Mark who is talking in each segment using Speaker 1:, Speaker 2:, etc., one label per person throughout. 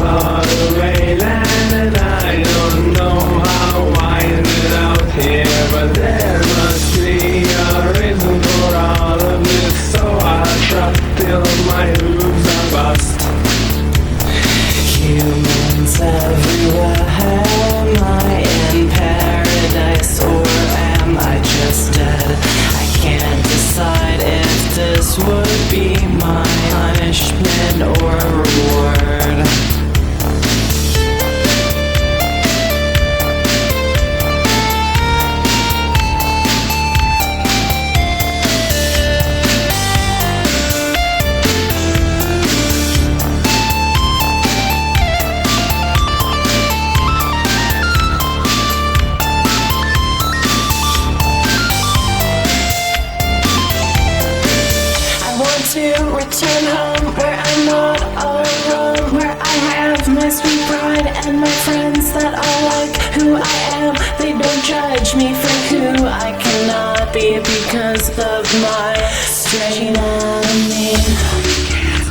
Speaker 1: far away land, and I don't know how I ended out here, but there must be a reason for all of this, so I'll trot till my hooves are bust. Humans everywhere, am I in paradise or am I just dead? I can't decide if this would be my punishment or reward. To return home where I'm not alone, where I have my sweet bride and my friends that are like who I am. They don't judge me for who I cannot be because of my strange enemy.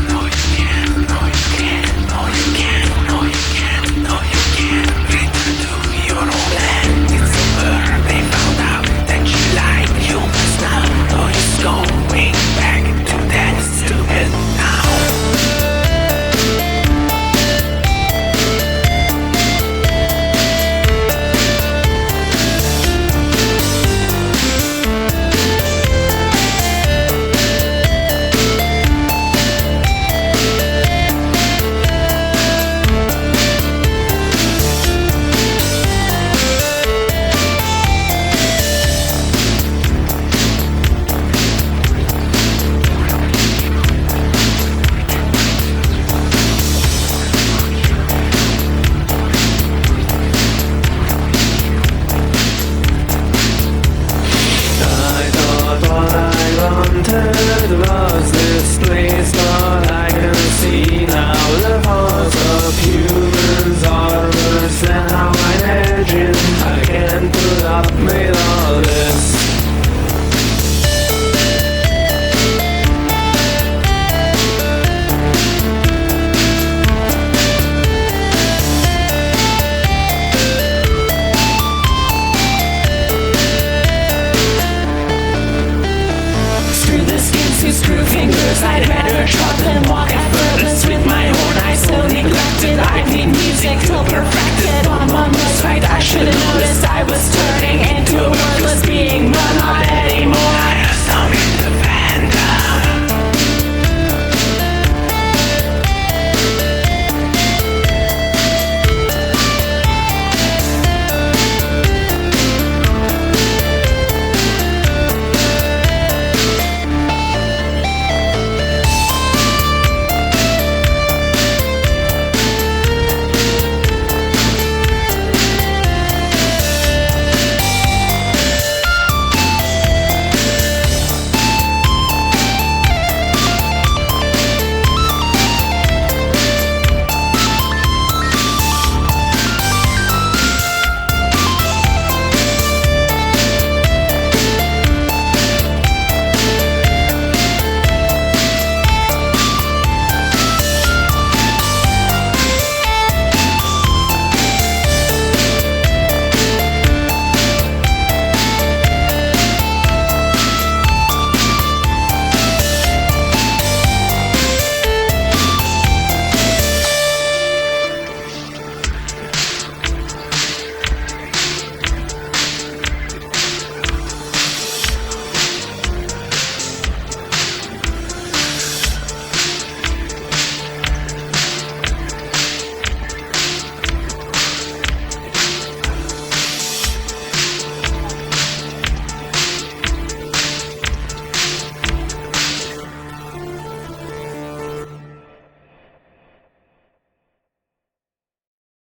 Speaker 1: Was this place all I can see now? The hearts of humans are worse than how I imagine. I can't put up with all this. Screw fingers, I'd rather trot than walk effortless with my own eyes so neglected. I need music till perfected. On one was right, I should've noticed I was turning into a wordless being, but not anymore.